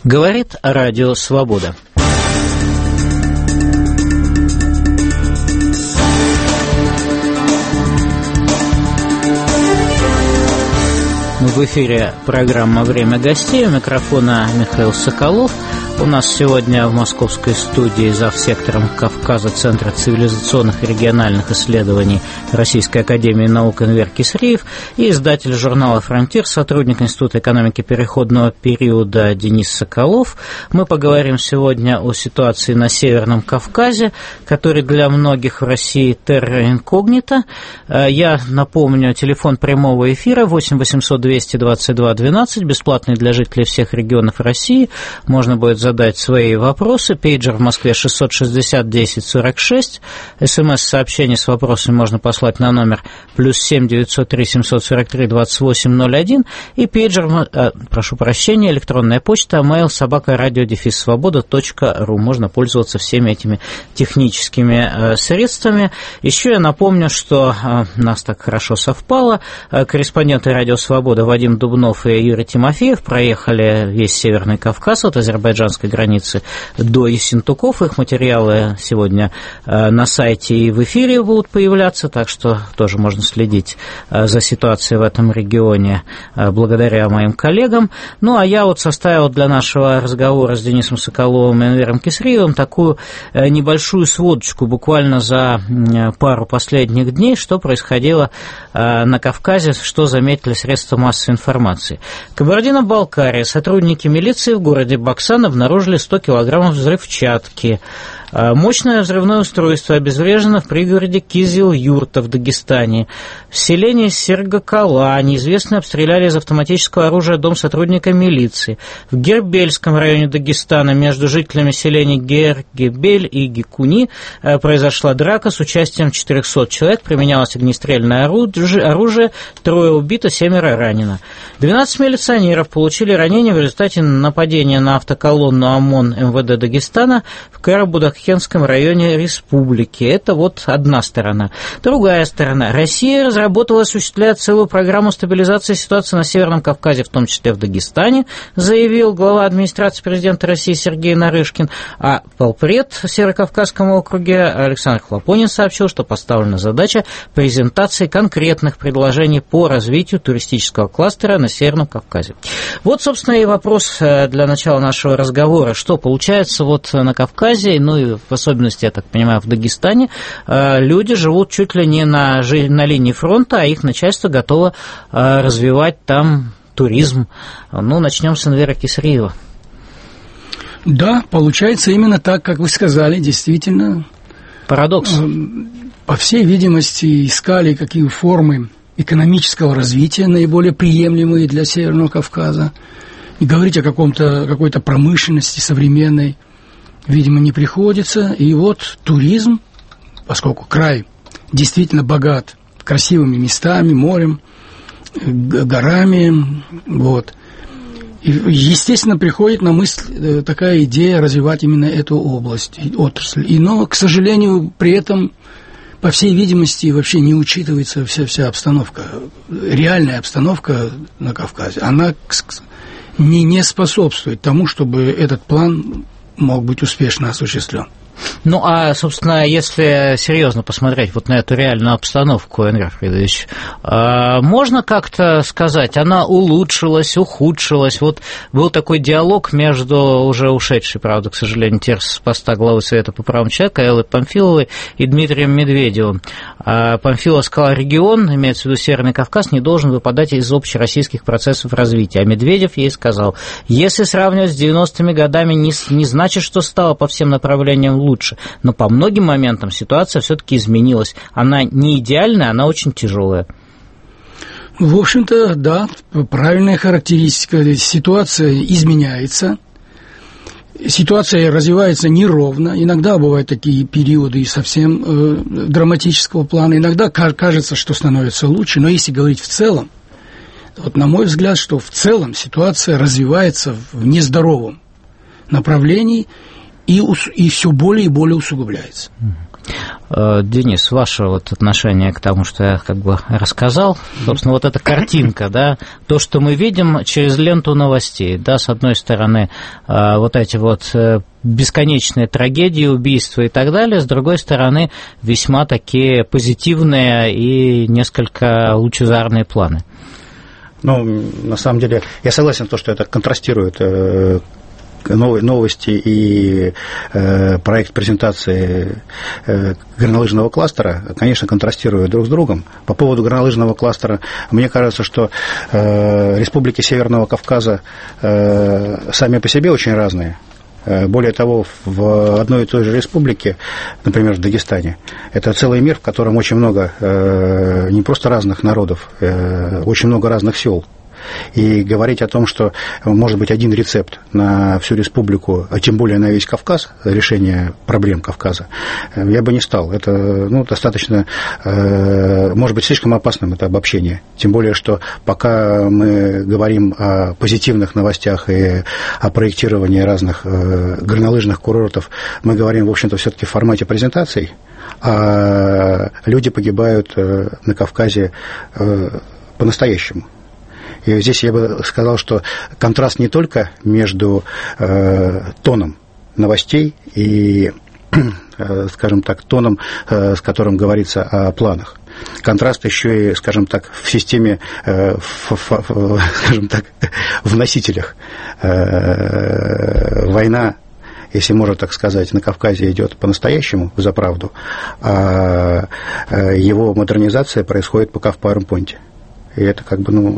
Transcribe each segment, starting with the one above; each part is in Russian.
Говорит Радио Свобода. В эфире программа «Время гостей». У микрофона Михаил Соколов. У нас сегодня в московской студии завсектором Кавказа Центра цивилизационных и региональных исследований Российской академии наук Энвер Кисреев и издатель журнала «Фронтир», сотрудник Института экономики переходного периода Денис Соколов. Мы поговорим сегодня о ситуации на Северном Кавказе, который для многих в России терра инкогнита. Я напомню, телефон прямого эфира 8 800 222 12, бесплатный для жителей всех регионов России. Можно будет задать свои вопросы. Пейджер в Москве 660 10 46. СМС-сообщение с вопросами можно послать на номер +7 903 743 28 01. И пейджер, прошу прощения, электронная почта mail@radio-svoboda.ru. Можно пользоваться всеми этими техническими средствами. Еще я напомню, что нас так хорошо совпало. Корреспонденты Радио Свобода Вадим Дубнов и Юрий Тимофеев проехали весь Северный Кавказ от азербайджанской границы до Ессентуков. Их материалы сегодня на сайте и в эфире будут появляться, так что тоже можно следить за ситуацией в этом регионе благодаря моим коллегам. Ну, а я вот составил для нашего разговора с Денисом Соколовым и Энвером Кисреевым такую небольшую сводочку буквально за пару последних дней, что происходило на Кавказе, что заметили средства массовой информации. Кабардино-Балкария. Сотрудники милиции в городе Баксан обнаружили 100 килограммов взрывчатки. Мощное взрывное устройство обезврежено в пригороде Кизил-Юрта в Дагестане. В селении Сергокала неизвестные обстреляли из автоматического оружия дом сотрудника милиции. В Гербельском районе Дагестана между жителями селений Гергебель и Гекуни произошла драка с участием 400 человек. Применялось огнестрельное оружие. 3 убито, 7 ранено. 12 милиционеров получили ранения в результате нападения на автоколонну ОМОН МВД Дагестана в Карабудакхенском районе республики. Это вот одна сторона. Другая сторона. Россия разработала и осуществляет целую программу стабилизации ситуации на Северном Кавказе, в том числе в Дагестане, заявил глава администрации президента России Сергей Нарышкин. А полпред в Северокавказском округе Александр Хлопонин сообщил, что поставлена задача презентации конкретных предложений по развитию туристического кластера на Северном Кавказе. Вот, собственно, и вопрос для начала нашего разговора. Что получается вот на Кавказе, ну и в особенности, я так понимаю, в Дагестане, люди живут чуть ли не на линии фронта, а их начальство готово развивать там туризм. Ну, начнем с Энвера Кисреева. Да, получается именно так, как вы сказали, действительно. Парадокс. По всей видимости, искали какие формы экономического развития наиболее приемлемые для Северного Кавказа. И говорить о какой-то промышленности современной, видимо, не приходится. И вот туризм, поскольку край действительно богат красивыми местами, морем, горами, вот. И, естественно, приходит на мысль такая идея развивать именно эту область, отрасль. Но, к сожалению, при этом, по всей видимости, вообще не учитывается вся обстановка, реальная обстановка на Кавказе. Она не способствует тому, чтобы этот план мог быть успешно осуществлен. Ну, а, собственно, если серьезно посмотреть вот на эту реальную обстановку, Энвер Фридович, можно как-то сказать, она улучшилась, ухудшилась? Вот был такой диалог между уже ушедшей, правда, к сожалению, теперь с поста главы Совета по правам человека Эллой Памфиловой и Дмитрием Медведевым. Памфилова сказала, регион, имеется в виду Северный Кавказ, не должен выпадать из общероссийских процессов развития. А Медведев ей сказал, если сравнивать с 90-ми годами, не значит, что стало по всем направлениям лучше, но по многим моментам ситуация все-таки изменилась. Она не идеальная, она очень тяжелая. В общем-то, да, правильная характеристика. Ситуация изменяется, ситуация развивается неровно. Иногда бывают такие периоды совсем драматического плана. Иногда кажется, что становится лучше. Но если говорить в целом, вот на мой взгляд, что в целом ситуация развивается в нездоровом направлении и все более и более усугубляется. Денис, ваше вот отношение к тому, что я как бы рассказал, собственно, вот эта картинка, да, то, что мы видим через ленту новостей, да, с одной стороны, вот эти вот бесконечные трагедии, убийства и так далее, с другой стороны, весьма такие позитивные и несколько лучезарные планы. Ну, на самом деле, я согласен с тем, что это контрастирует новости и проект презентации горнолыжного кластера, конечно, контрастируют друг с другом. По поводу горнолыжного кластера, мне кажется, что республики Северного Кавказа сами по себе очень разные. Более того, в одной и той же республике, например, в Дагестане, это целый мир, в котором очень много не просто разных народов, очень много разных сел. И говорить о том, что может быть один рецепт на всю республику, а тем более на весь Кавказ, решение проблем Кавказа, я бы не стал. Это достаточно, может быть, слишком опасным это обобщение. Тем более, что пока мы говорим о позитивных новостях и о проектировании разных горнолыжных курортов, мы говорим, в общем-то, все-таки в формате презентаций, а люди погибают на Кавказе по-настоящему. И здесь я бы сказал, что контраст не только между тоном новостей и, скажем так, тоном, с которым говорится о планах. Контраст еще и, скажем так, в системе, скажем так, в носителях. Война, если можно так сказать, на Кавказе идет по-настоящему, за правду, а его модернизация происходит пока в PowerPoint. И это как бы,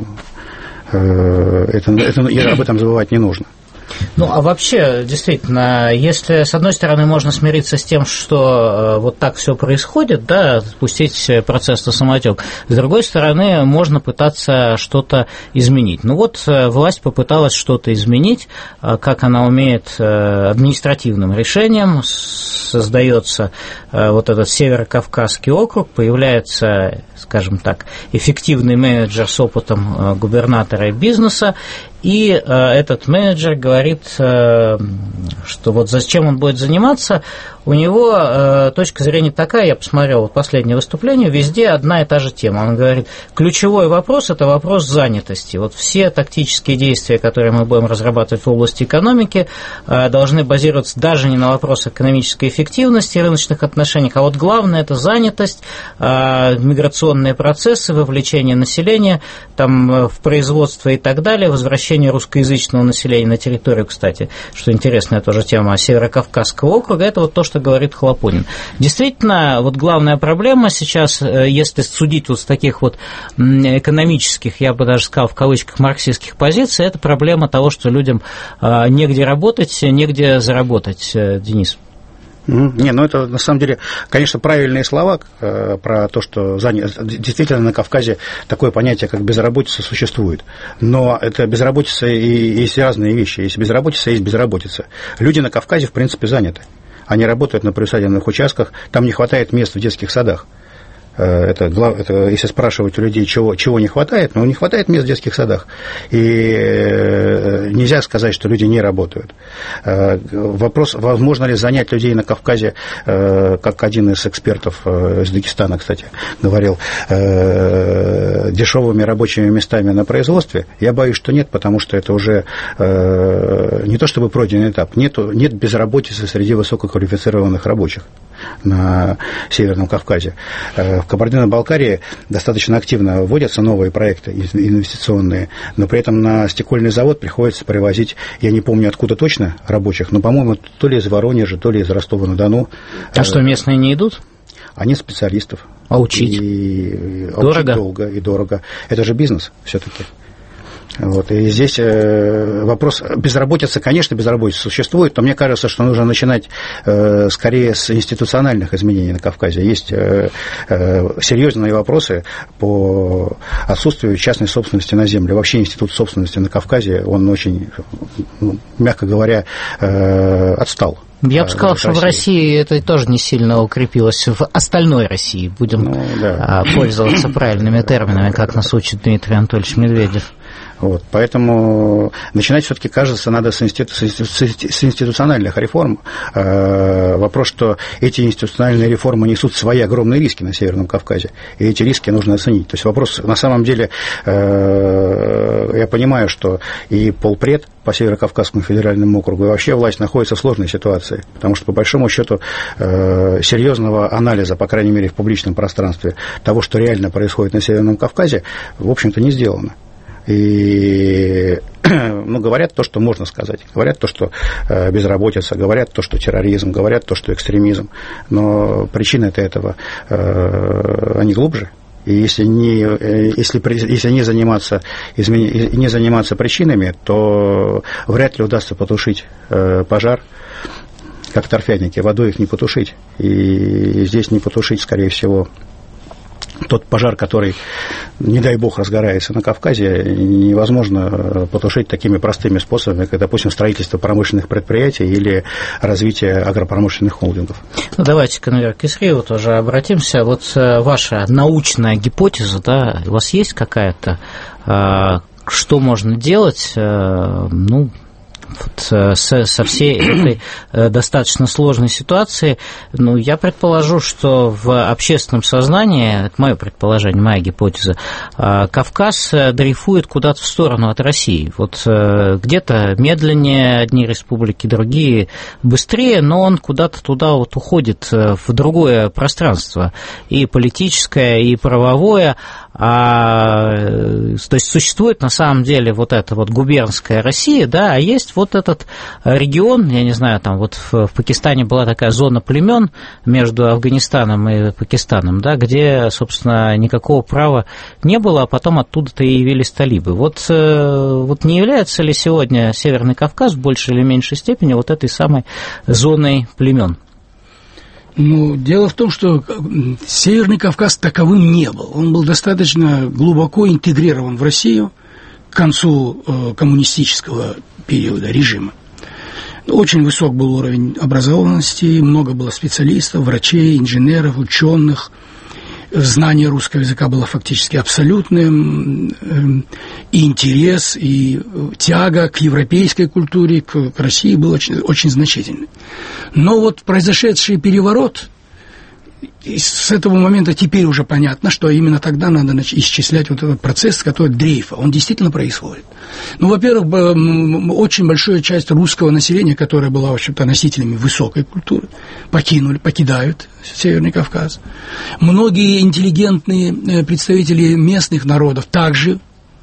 об этом забывать не нужно. Ну, а вообще, действительно, если, с одной стороны, можно смириться с тем, что вот так все происходит, да, спустить процесс на самотек, с другой стороны, можно пытаться что-то изменить. Ну, вот власть попыталась что-то изменить, как она умеет административным решением, создается вот этот Северокавказский округ, появляется, скажем так, эффективный менеджер с опытом губернатора и бизнеса, и этот менеджер говорит, что вот зачем он будет заниматься, у него точка зрения такая, я посмотрел вот последнее выступление, везде одна и та же тема. Он говорит, ключевой вопрос – это вопрос занятости. Вот все тактические действия, которые мы будем разрабатывать в области экономики, должны базироваться даже не на вопросах экономической эффективности рыночных отношений, а вот главное – это занятость, миграционные процессы, вовлечение населения там, в производство и так далее, возвращение русскоязычного населения на территорию, кстати, что интересная тоже тема Северокавказского округа, это вот то, что говорит Хлопонин. Действительно, вот главная проблема сейчас, если судить вот с таких вот экономических, я бы даже сказал, в кавычках, марксистских позиций, это проблема того, что людям негде работать, негде заработать. Денис. Не, ну это на самом деле, конечно, правильные слова про то, что действительно на Кавказе такое понятие, как безработица, существует. Но это безработица и есть разные вещи. Есть безработица, есть безработица. Люди на Кавказе, в принципе, заняты. Они работают на приусадебных участках, там не хватает мест в детских садах. Это, если спрашивать у людей, чего не хватает, но не хватает мест в детских садах. И нельзя сказать, что люди не работают. Вопрос, возможно ли занять людей на Кавказе, как один из экспертов из Дагестана, кстати, говорил, дешевыми рабочими местами на производстве, я боюсь, что нет, потому что это уже не то чтобы пройденный этап, нет безработицы среди высококвалифицированных рабочих на Северном Кавказе. В Кабардино-Балкарии достаточно активно вводятся новые проекты инвестиционные, но при этом на стекольный завод приходится привозить, я не помню откуда точно, рабочих, но, по-моему, то ли из Воронежа, то ли из Ростова-на-Дону. А что, местные не идут? Они специалистов. А учить? Дорого? Учить долго и дорого. Это же бизнес все-таки. Вот, и здесь вопрос безработицы, конечно, безработица существует, но мне кажется, что нужно начинать скорее с институциональных изменений на Кавказе. Есть серьезные вопросы по отсутствию частной собственности на землю. Вообще институт собственности на Кавказе, он очень, мягко говоря, отстал. Я бы сказал, что в России это тоже не сильно укрепилось. В остальной России будем пользоваться правильными терминами, как нас учит Дмитрий Анатольевич Медведев. Вот, поэтому начинать все-таки, кажется, надо с институциональных реформ. Вопрос, что эти институциональные реформы несут свои огромные риски на Северном Кавказе, и эти риски нужно оценить. То есть вопрос, на самом деле, я понимаю, что и полпред по Северо-Кавказскому федеральному округу, и вообще власть находится в сложной ситуации, потому что, по большому счету, серьезного анализа, по крайней мере, в публичном пространстве, того, что реально происходит на Северном Кавказе, в общем-то, не сделано. И говорят то, что можно сказать. Говорят то, что безработица, говорят то, что терроризм, говорят то, что экстремизм. Но причины-то этого, они глубже. И если не заниматься причинами, то вряд ли удастся потушить пожар, как торфяники. Водой их не потушить. И здесь не потушить, скорее всего, тот пожар, который, не дай бог, разгорается на Кавказе, невозможно потушить такими простыми способами, как, допустим, строительство промышленных предприятий или развитие агропромышленных холдингов. Ну, давайте-ка, наверное, к Исрееву тоже обратимся. Вот ваша научная гипотеза, да, у вас есть какая-то, что можно делать, вот со всей этой достаточно сложной ситуации, я предположу, что в общественном сознании, это мое предположение, моя гипотеза, Кавказ дрейфует куда-то в сторону от России. Вот где-то медленнее одни республики, другие быстрее, но он куда-то туда вот уходит, в другое пространство, и политическое, и правовое. То есть существует на самом деле вот эта вот губернская Россия, да, а есть вот этот регион, я не знаю, там вот в Пакистане была такая зона племен между Афганистаном и Пакистаном, да, где, собственно, никакого права не было, а потом оттуда-то и явились талибы. Вот не является ли сегодня Северный Кавказ в большей или меньшей степени вот этой самой зоной племен? Дело в том, что Северный Кавказ таковым не был. Он был достаточно глубоко интегрирован в Россию к концу коммунистического периода, режима. Очень высок был уровень образованности, много было специалистов, врачей, инженеров, ученых. Знание русского языка было фактически абсолютным, и интерес, и тяга к европейской культуре, к России был очень, очень значительный. Но вот произошедший переворот, с этого момента теперь уже понятно, что именно тогда надо исчислять вот этот процесс, который дрейфа, он действительно происходит. Во-первых, очень большая часть русского населения, которая была, в общем-то, носителями высокой культуры, покидают Северный Кавказ. Многие интеллигентные представители местных народов также,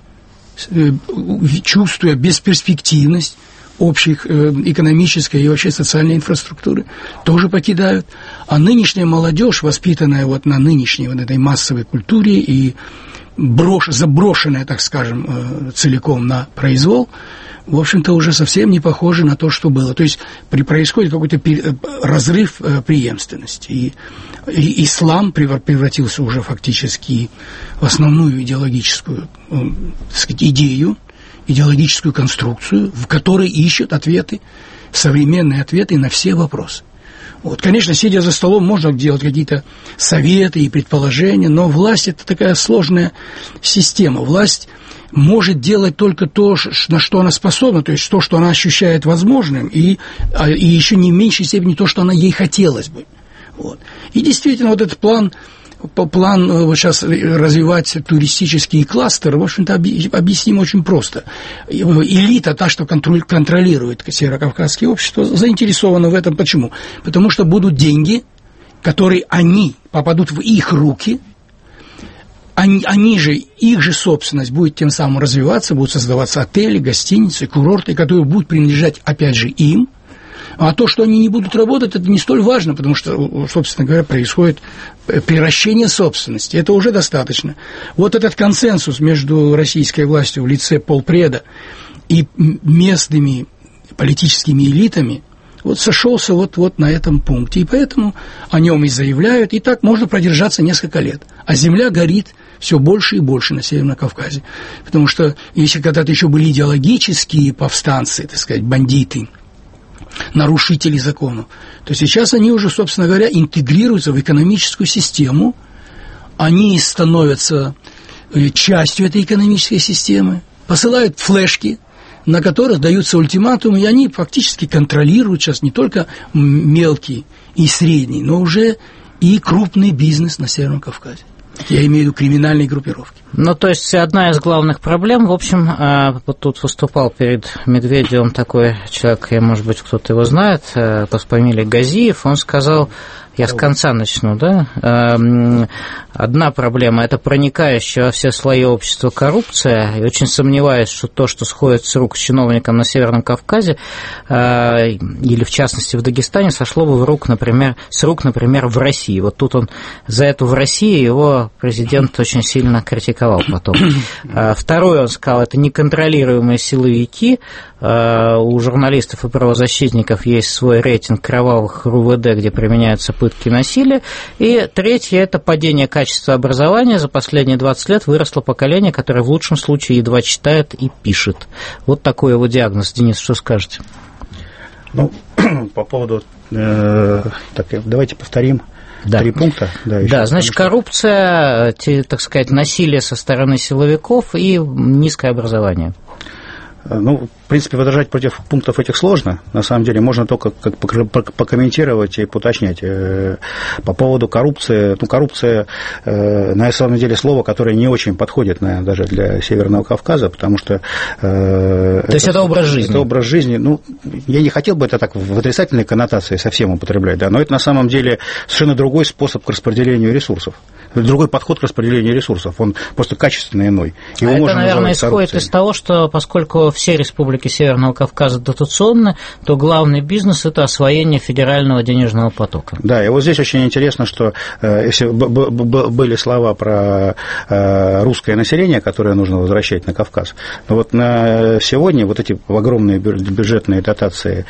чувствуя бесперспективность общей экономической и вообще социальной инфраструктуры, тоже покидают. А нынешняя молодежь, воспитанная вот на нынешней вот этой массовой культуре и заброшенная, так скажем, целиком на произвол, в общем-то, уже совсем не похожа на то, что было. То есть происходит какой-то разрыв преемственности. И ислам превратился уже фактически в основную идеологическую, так сказать, идею, идеологическую конструкцию, в которой ищут ответы, современные ответы на все вопросы. Вот, конечно, сидя за столом, можно делать какие-то советы и предположения, но власть – это такая сложная система. Власть может делать только то, на что она способна, то есть то, что она ощущает возможным, и еще не в меньшей степени то, что ей хотелось бы. Вот. И действительно, вот этот план вот сейчас развивать туристические кластеры, в общем-то, объясним очень просто. Элита, та, что контролирует северокавказские общества, заинтересована в этом. Почему? Потому что будут деньги, которые попадут в их руки, их же собственность будет тем самым развиваться, будут создаваться отели, гостиницы, курорты, которые будут принадлежать, опять же, им. А то, что они не будут работать, это не столь важно, потому что, собственно говоря, происходит приращение собственности. Это уже достаточно. Вот этот консенсус между российской властью в лице полпреда и местными политическими элитами вот сошелся вот на этом пункте. И поэтому о нем и заявляют. И так можно продержаться несколько лет. А земля горит все больше и больше на Северном Кавказе. Потому что если когда-то еще были идеологические повстанцы, так сказать, бандиты, нарушители законов, то сейчас они уже, собственно говоря, интегрируются в экономическую систему, они становятся частью этой экономической системы, посылают флешки, на которых даются ультиматумы, и они фактически контролируют сейчас не только мелкий и средний, но уже и крупный бизнес на Северном Кавказе. Я имею в виду криминальные группировки. Ну, то есть, одна из главных проблем, в общем, вот тут выступал перед Медведевым такой человек, может быть, кто-то его знает, по фамилии Газиев, он сказал, я с конца начну, да, одна проблема – это проникающая во все слои общества коррупция, и очень сомневаюсь, что то, что сходит с рук чиновникам на Северном Кавказе, или, в частности, в Дагестане, сошло бы с рук, например, в России. Вот тут он за эту в России его президент очень сильно критиковал потом. Второе, он сказал, это неконтролируемые силовики. У журналистов и правозащитников есть свой рейтинг кровавых РУВД, где применяются пытки и насилие. И третье – это падение качества образования. За последние 20 лет выросло поколение, которое в лучшем случае едва читает и пишет. Вот такой его диагноз. Денис, что скажете? Ну, по поводу... давайте повторим. Да. 3 пункта. Да, значит, коррупция, так сказать, насилие со стороны силовиков и низкое образование. Ну, в принципе, возражать против пунктов этих сложно. На самом деле, можно только покомментировать и уточнять. По поводу коррупции. Ну, коррупция, на самом деле, слово, которое не очень подходит, наверное, даже для Северного Кавказа, потому что... То есть, это образ жизни? Это образ жизни. Ну, я не хотел бы это так в отрицательной коннотации совсем употреблять, да, но это, на самом деле, совершенно другой способ к распределению ресурсов. Другой подход к распределению ресурсов, он просто качественно иной. Его это, наверное, исходит из того, что поскольку все республики Северного Кавказа дотационны, то главный бизнес – это освоение федерального денежного потока. Да, и вот здесь очень интересно, что если были слова про русское население, которое нужно возвращать на Кавказ, но вот на сегодня вот эти огромные бюджетные дотации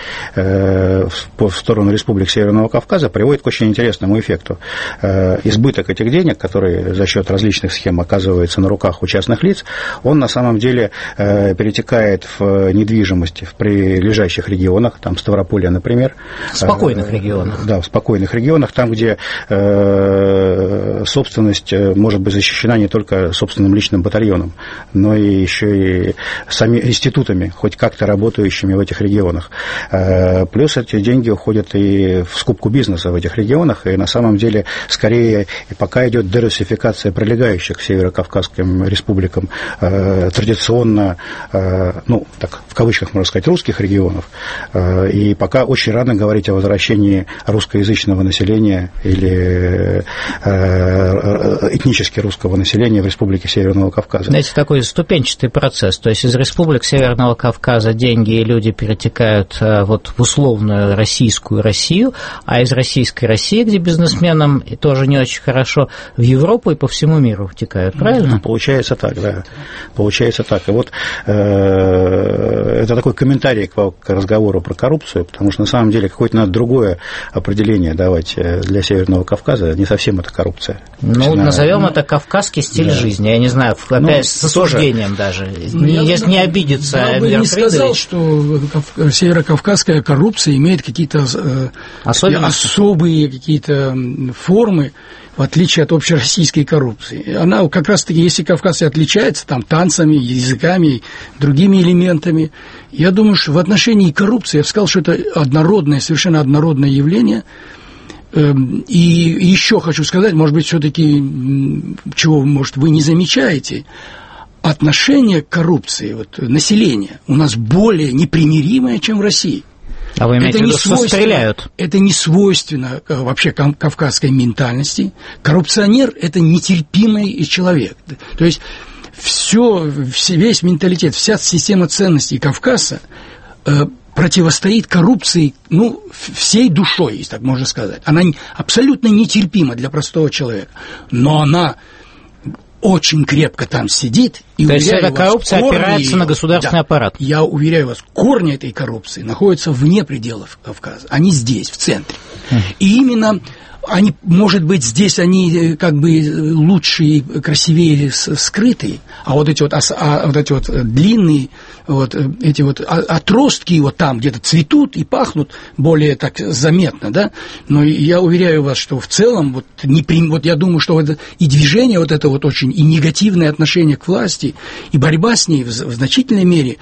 в сторону республик Северного Кавказа приводят к очень интересному эффекту. Избыток этих денег, который за счет различных схем оказывается на руках у частных лиц, он на самом деле перетекает в недвижимость в прилежащих регионах, там Ставрополье, например. В спокойных регионах. Да, в спокойных регионах, там, где собственность может быть защищена не только собственным личным батальоном, но и еще и самими институтами, хоть как-то работающими в этих регионах. Плюс эти деньги уходят и в скупку бизнеса в этих регионах, и на самом деле скорее и пока идет дерусификация прилегающих к северокавказским республикам традиционно, ну, так, в кавычках, можно сказать, русских регионов, и пока очень рано говорить о возвращении русскоязычного населения или этнически русского населения в республике Северного Кавказа. Знаете, такой ступенчатый процесс, то есть из республик Северного Кавказа деньги и люди перетекают вот в условную российскую Россию, а из российской России, где бизнесменам тоже не очень хорошо, в Европу и по всему миру втекают, правильно? Получается так, да. Получается так. И вот это такой комментарий к разговору про коррупцию, потому что на самом деле какое-то надо другое определение давать для Северного Кавказа. Не совсем это коррупция. Ну, назовем это кавказский стиль жизни. Я не знаю, опять с осуждением даже. Если не обидеться. Я бы не сказал, что северокавказская коррупция имеет какие-то особые какие-то формы, в отличие от общероссийской коррупции. Она как раз-таки, если Кавказ и отличается там танцами, языками, другими элементами, я думаю, что в отношении коррупции, я бы сказал, что это однородное, совершенно однородное явление. И еще хочу сказать, может быть, все-таки, чего, может, вы не замечаете, отношение к коррупции вот, населения у нас более непримиримое, чем в России. А вы имеете в виду, что стреляют? Это не свойственно вообще кавказской ментальности. Коррупционер – это нетерпимый человек. То есть весь менталитет, вся система ценностей Кавказа противостоит коррупции, ну, всей душой, если так можно сказать. Она абсолютно нетерпима для простого человека, но она очень крепко там сидит. И, то есть эта коррупция опирается на государственный аппарат. Я уверяю вас, корни этой коррупции находятся вне пределов Кавказа. Они здесь, в центре. И именно они, может быть, здесь они как бы лучше и красивее скрытые, а вот эти вот длинные вот эти вот отростки вот там где-то цветут и пахнут более так заметно, да. Но я уверяю вас, что в целом вот я думаю, что это и движение вот это вот очень и негативное отношение к власти и борьба с ней в значительной мере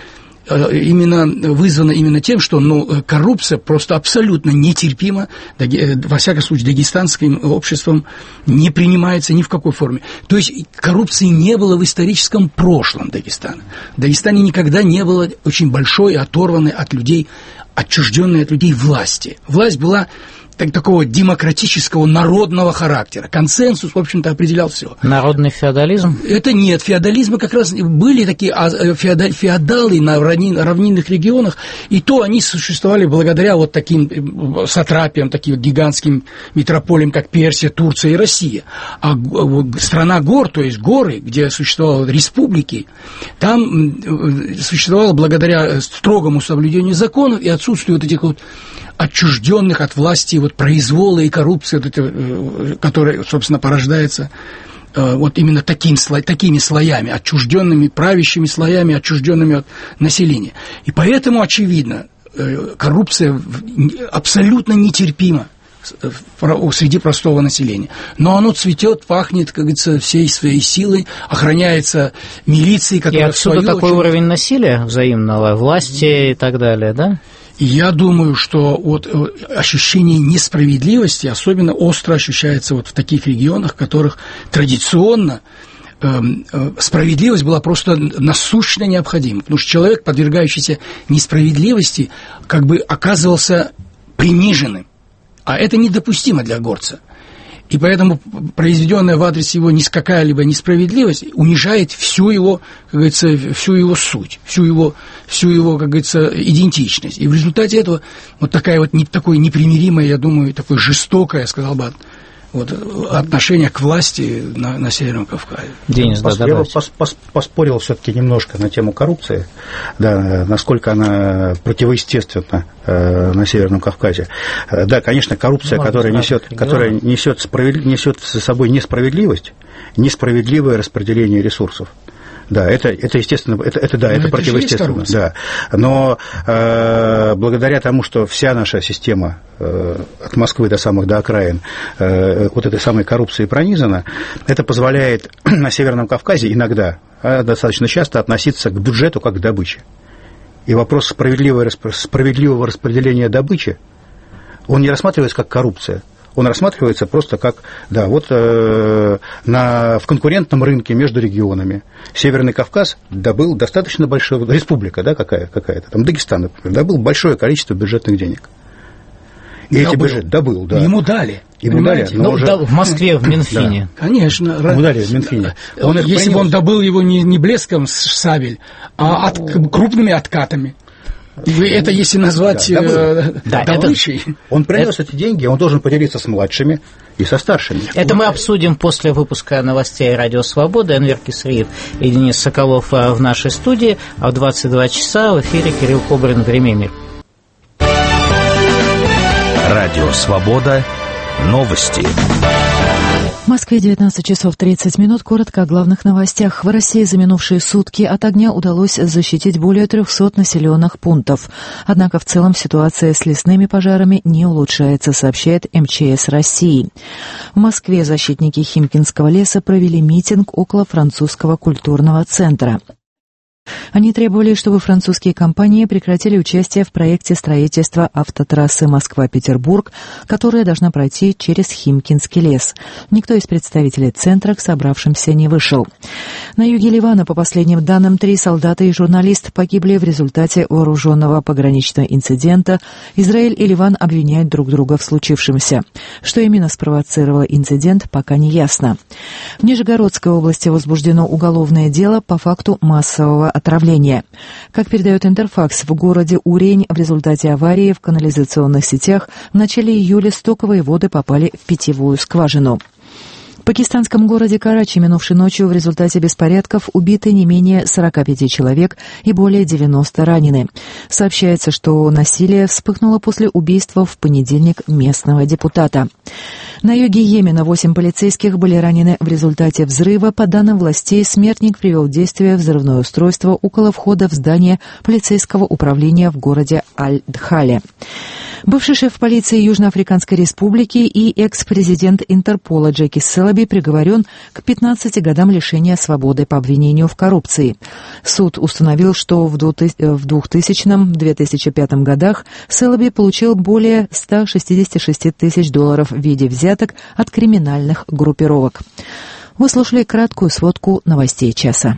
именно вызвано именно тем, что коррупция просто абсолютно нетерпима, во всяком случае, дагестанским обществом не принимается ни в какой форме. То есть коррупции не было в историческом прошлом Дагестана. В Дагестане никогда не было очень большой, оторванной от людей, отчужденной от людей власти. Власть была такого демократического, народного характера. Консенсус, в общем-то, определял все. Народный феодализм? Это нет. Феодализмы как раз были такие феодалы на равнинных регионах, и то они существовали благодаря вот таким сатрапиям, таким гигантским метрополиям, как Персия, Турция и Россия. А страна гор, то есть горы, где существовали республики, там существовало благодаря строгому соблюдению законов и отсутствию вот этих вот отчужденных от власти вот произвола и коррупции, вот которая, собственно, порождается вот именно такими слоями, отчужденными, правящими слоями, отчужденными от населения. И поэтому, очевидно, коррупция абсолютно нетерпима среди простого населения. Но оно цветет, пахнет, как говорится, всей своей силой, охраняется милицией, которая... И отсюда такой уровень насилия взаимного, власти и так далее, да? Я думаю, что вот ощущение несправедливости особенно остро ощущается вот в таких регионах, в которых традиционно справедливость была просто насущно необходима. Потому что человек, подвергающийся несправедливости, как бы оказывался приниженным. А это недопустимо для горца. И поэтому произведенная в адрес его какая-либо несправедливость унижает всю его, как говорится, всю его суть, всю его, как говорится, идентичность. И в результате этого вот такое непримиримое, я думаю, такое жестокое, я сказал бы, вот, отношение к власти на Северном Кавказе. Денис, я бы поспорил все-таки немножко на тему коррупции, да, насколько она противоестественна на Северном Кавказе. Да, конечно, коррупция, которая несет за собой несправедливость, несправедливое распределение ресурсов. Да, это естественно, это противоестественно, да. Но благодаря тому, что вся наша система от Москвы до окраин вот этой самой коррупцией пронизана, это позволяет на Северном Кавказе иногда, достаточно часто, относиться к бюджету как к добыче. И вопрос справедливого распределения добычи, он не рассматривается как коррупция. Он рассматривается просто как, да, вот в конкурентном рынке между регионами. Северный Кавказ добыл достаточно большую, республика, да, какая-то, там Дагестан, например, добыл большое количество бюджетных денег. И эти бюджеты добыл, да. Ему дали. В Москве, в Минфине. Да, конечно. Ему дали в Минфине. Если бы он добыл его не блеском сабель, а крупными откатами. Это если назвать добычей. Он принес эти деньги, он должен поделиться с младшими и со старшими. Это мы обсудим после выпуска новостей «Радио Свобода». Энвер Кисриев и Денис Соколов в нашей студии. А в 22 часа в эфире Кирилл Кобрин «Время и мир». Радио Свобода. Новости. В Москве 19 часов 30 минут. Коротко о главных новостях. В России за минувшие сутки от огня удалось защитить более 300 населенных пунктов. Однако в целом ситуация с лесными пожарами не улучшается, сообщает МЧС России. В Москве защитники Химкинского леса провели митинг около французского культурного центра. Они требовали, чтобы французские компании прекратили участие в проекте строительства автотрассы Москва-Петербург, которая должна пройти через Химкинский лес. Никто из представителей центра к собравшимся не вышел. На юге Ливана, по последним данным, 3 солдата и журналист погибли в результате вооруженного пограничного инцидента. Израиль и Ливан обвиняют друг друга в случившемся. Что именно спровоцировало инцидент, пока не ясно. В Нижегородской области возбуждено уголовное дело по факту массового отравления. Как передает Интерфакс, в городе Урень в результате аварии в канализационных сетях в начале июля стоковые воды попали в питьевую скважину. По пакистанском городе Карачи минувшей ночью в результате беспорядков убиты не менее 45 человек и более 90 ранены. Сообщается, что насилие вспыхнуло после убийства в понедельник местного депутата. На юге Йемена 8 полицейских были ранены в результате взрыва. По данным властей, смертник привел в действие взрывное устройство около входа в здание полицейского управления в городе Аль-Дхале. Бывший шеф полиции Южноафриканской Республики и экс-президент Интерпола Джеки Селлоби приговорен к 15 годам лишения свободы по обвинению в коррупции. Суд установил, что в 2000-2005 годах Селлоби получил более $166 тысяч в виде взяток от криминальных группировок. Вы слушали краткую сводку новостей часа.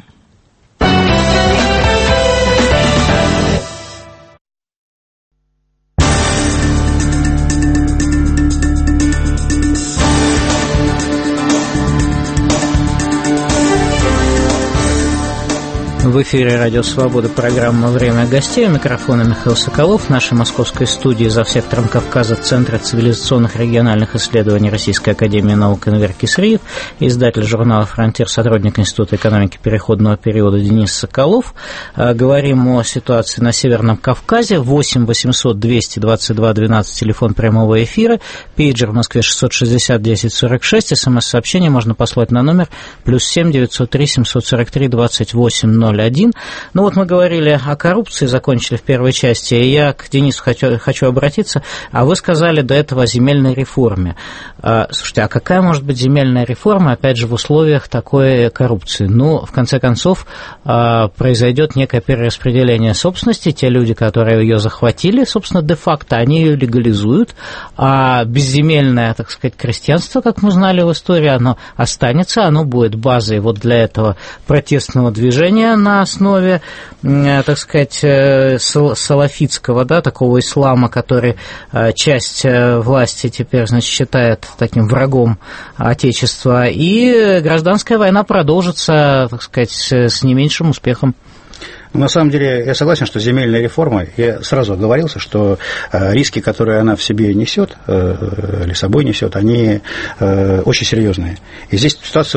В эфире «Радио Свобода», программа «Время гостей». У микрофона Михаил Соколов. В нашей московской студии за сектором Кавказа Центра цивилизационных региональных исследований Российской академии наук Энвер Кисриев, издатель журнала «Фронтир», сотрудник Института экономики переходного периода Денис Соколов. Говорим о ситуации на Северном Кавказе. 8 800 222 12, телефон прямого эфира. Пейджер в Москве 660 10 46. СМС-сообщение можно послать на номер +7 903 743 28 0. Ну вот мы говорили о коррупции, закончили в первой части, и я к Денису хочу обратиться, а вы сказали до этого о земельной реформе. Слушайте, а какая может быть земельная реформа, опять же, в условиях такой коррупции? Ну, в конце концов, произойдет некое перераспределение собственности, те люди, которые ее захватили, собственно, де-факто, они ее легализуют, а безземельное, так сказать, крестьянство, как мы знали в истории, оно останется, оно будет базой вот для этого протестного движения на основе, так сказать, салафитского, да, такого ислама, который часть власти теперь, значит, считает таким врагом Отечества, и гражданская война продолжится, так сказать, с не меньшим успехом. На самом деле, я согласен, что земельная реформа, я сразу оговорился, что риски, которые она в себе несет, или собой несет, они очень серьезные. И здесь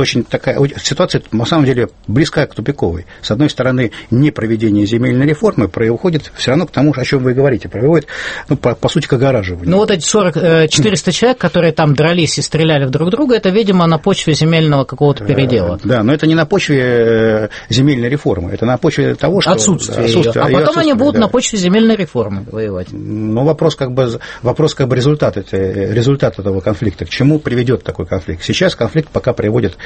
ситуация на самом деле близка к тупиковой. С одной стороны, непроведение земельной реформы приводит все равно к тому, о чем вы говорите, приводит, ну, по сути, к огораживанию. Ну, вот эти 400 человек, которые там дрались и стреляли в друг друга, это, видимо, на почве земельного какого-то передела. Да, но это не на почве земельной реформы, это на почве того, что отсутствие ее. А потом они будут на почве земельной реформы воевать. Ну, вопрос как бы результат этого конфликта. К чему приведет такой конфликт? Сейчас конфликт пока приводит,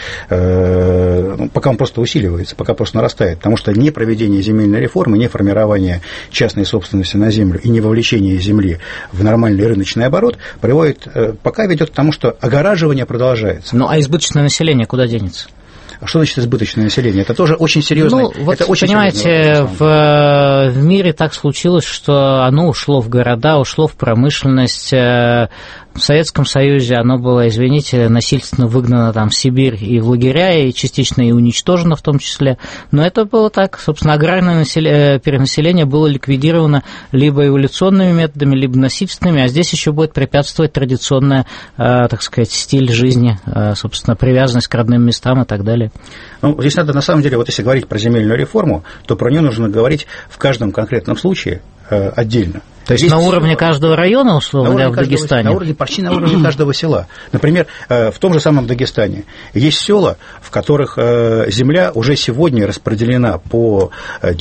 пока он просто усиливается, пока просто нарастает, потому что не проведение земельной реформы, не формирование частной собственности на землю и не вовлечение земли в нормальный рыночный оборот пока ведет к тому, что огораживание продолжается. Ну, а избыточное население куда денется? А что значит избыточное население? Это тоже очень серьезно. Ну, вот, понимаете, в мире так случилось, что оно ушло в города, ушло в промышленность. В Советском Союзе оно было, извините, насильственно выгнано там в Сибирь и в лагеря, и частично и уничтожено в том числе. Но это было так. Собственно, аграрное перенаселение было ликвидировано либо эволюционными методами, либо насильственными, а здесь еще будет препятствовать традиционная, так сказать, стиль жизни, собственно, привязанность к родным местам и так далее. Ну, здесь надо, на самом деле, вот если говорить про земельную реформу, то про нее нужно говорить в каждом конкретном случае отдельно. То есть на уровне каждого района, условно, в Дагестане? Почти на уровне каждого села. Например, в том же самом Дагестане есть села, в которых земля уже сегодня распределена по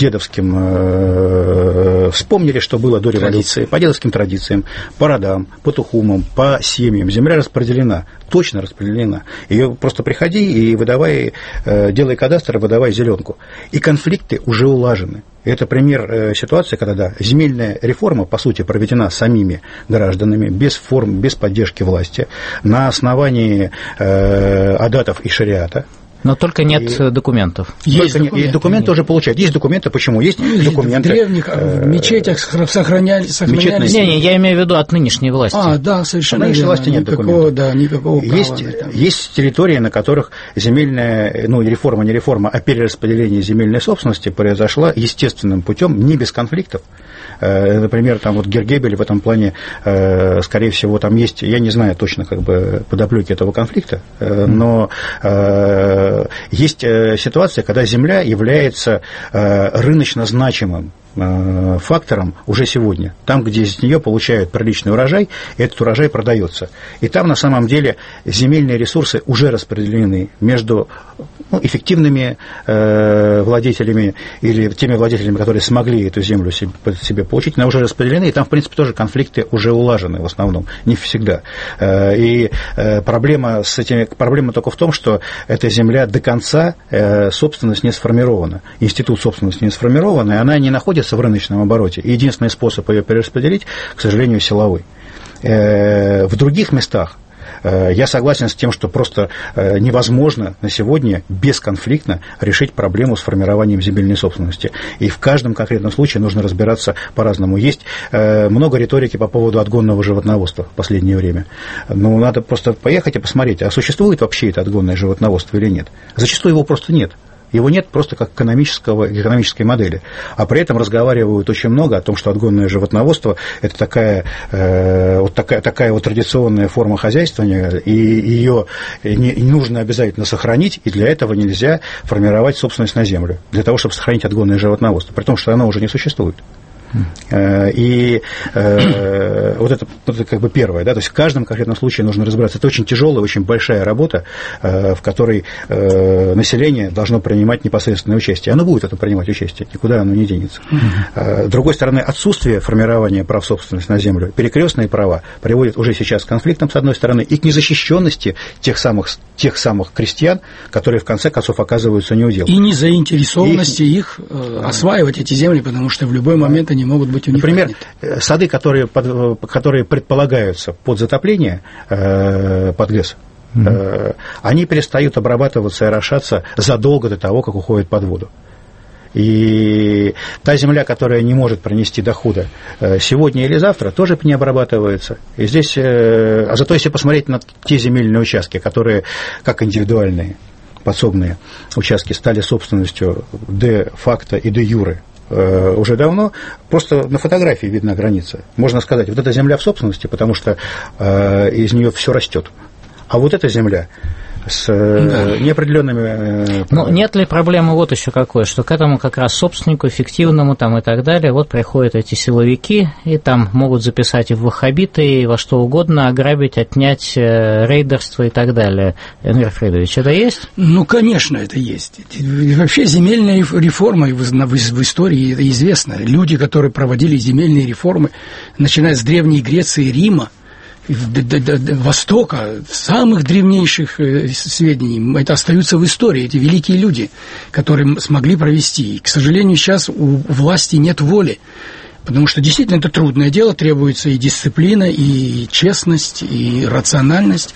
дедовским, вспомнили, что было до революции, по дедовским традициям, по родам, по тухумам, по семьям. Земля распределена, точно распределена. Ее просто приходи и выдавай, делай кадастр, выдавай зеленку. И конфликты уже улажены. Это пример ситуации, когда земельная реформа, по сути, проведена самими гражданами, без форм, без поддержки власти, на основании адатов и шариата. Но только нет документов. Есть документы. И документы уже получают. Есть документы, почему? Есть документы. В древних мечетях сохранялись. Не, я имею в виду от нынешней власти. Да, совершенно верно. От нынешней власти нет документов. Да, никакого права. Есть территории, на которых земельная, реформа, не реформа, а перераспределение земельной собственности произошла естественным путем, не без конфликтов. Например, там вот Гергебель в этом плане, скорее всего, там есть, я не знаю точно подоплеки этого конфликта, но есть ситуация, когда земля является рыночно значимым фактором уже сегодня. Там, где из нее получают приличный урожай, этот урожай продается. И там, на самом деле, земельные ресурсы уже распределены между эффективными владельцами или теми владельцами, которые смогли эту землю себе получить, она уже распределены, и там, в принципе, тоже конфликты уже улажены в основном, не всегда. И проблема только в том, что эта земля до конца, собственность не сформирована. Институт собственности не сформирован, и она не находится в рыночном обороте. И единственный способ ее перераспределить, к сожалению, силовой. В других местах я согласен с тем, что просто невозможно на сегодня бесконфликтно решить проблему с формированием земельной собственности. И в каждом конкретном случае нужно разбираться по-разному. Есть много риторики по поводу отгонного животноводства в последнее время. Но надо просто поехать и посмотреть, а существует вообще это отгонное животноводство или нет. Зачастую его просто нет. Его нет просто как экономической модели. А при этом разговаривают очень много о том, что отгонное животноводство – это такая традиционная форма хозяйствования, и ее нужно обязательно сохранить, и для этого нельзя формировать собственность на землю, для того, чтобы сохранить отгонное животноводство, при том, что оно уже не существует. И вот это первое, да, то есть в каждом конкретном случае нужно разбираться. Это очень тяжелая, очень большая работа, в которой население должно принимать непосредственное участие. Оно будет это принимать участие, никуда оно не денется. С другой стороны, отсутствие формирования прав собственности на землю, перекрестные права приводят уже сейчас к конфликтам, с одной стороны, и к незащищенности тех самых крестьян, которые в конце концов оказываются неудел. И незаинтересованности их осваивать эти земли, потому что в любой момент они могут быть у них. Например, сады, которые предполагаются под затопление, под ГЭС, они перестают обрабатываться и орошаться задолго до того, как уходят под воду. И та земля, которая не может принести дохода сегодня или завтра, тоже не обрабатывается. И здесь, а зато если посмотреть на те земельные участки, которые как индивидуальные подсобные участки стали собственностью де-факто и де-юре уже давно, просто на фотографии видна граница. Можно сказать, вот эта земля в собственности, потому что из нее все растет. А вот эта земля с неопределенными... Ну, нет ли проблемы вот еще какой, что к этому как раз собственнику, эффективному там и так далее, вот приходят эти силовики, и там могут записать и в ваххабиты, и во что угодно, ограбить, отнять, рейдерство и так далее. Энвер Фридович, это есть? Ну, конечно, это есть. Вообще земельная реформа в истории это известно. Люди, которые проводили земельные реформы, начиная с Древней Греции и Рима, до Востока, самых древнейших сведений, это остаются в истории, эти великие люди, которые смогли провести. И, к сожалению, сейчас у власти нет воли, потому что действительно это трудное дело, требуется и дисциплина, и честность, и рациональность.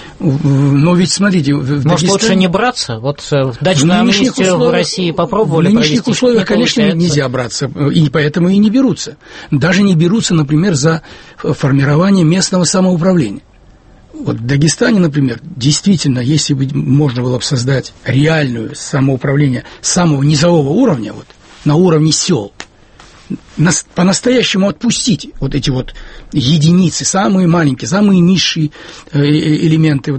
Но ведь, смотрите... Может, лучше не браться? Вот дачную амнистию в России попробовали провести? В нынешних условиях, конечно, нельзя браться, и поэтому и не берутся. Даже не берутся, например, за формирование местного самоуправления. Вот в Дагестане, например, действительно, если бы можно было бы создать реальное самоуправление самого низового уровня, вот, на уровне сел, по-настоящему отпустить вот эти вот единицы, самые маленькие, самые низшие элементы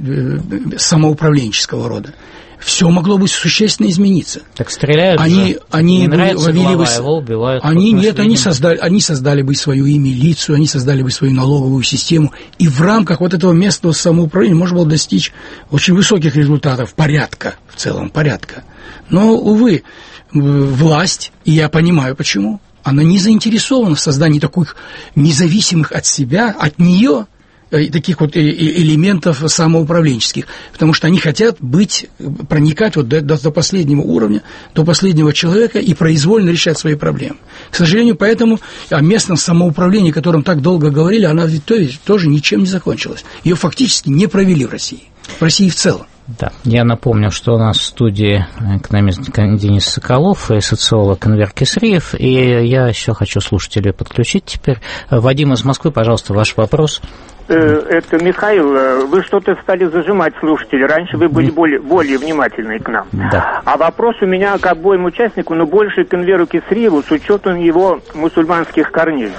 самоуправленческого рода, все могло бы существенно измениться. Так стреляют они ввели бы... его убивают. Они создали бы свою и милицию, они создали бы свою налоговую систему, и в рамках вот этого местного самоуправления можно было достичь очень высоких результатов, порядка, в целом порядка. Но, увы, власть, и я понимаю почему, она не заинтересована в создании таких независимых от себя, от нее, таких вот элементов самоуправленческих, потому что они хотят проникать вот до последнего уровня, до последнего человека и произвольно решать свои проблемы. К сожалению, поэтому о местном самоуправлении, о котором так долго говорили, она ведь тоже ничем не закончилась. Ее фактически не провели в России в целом. Да, я напомню, что у нас в студии экономист Денис Соколов и социолог Энвер Кесриев, и я еще хочу слушателей подключить теперь. Вадим из Москвы, пожалуйста, ваш вопрос. Это Михаил, вы что-то стали зажимать слушателей. Раньше вы были более внимательны к нам. Да. А вопрос у меня к обоим участникам, но больше к Энверу Кесриеву с учетом его мусульманских корней.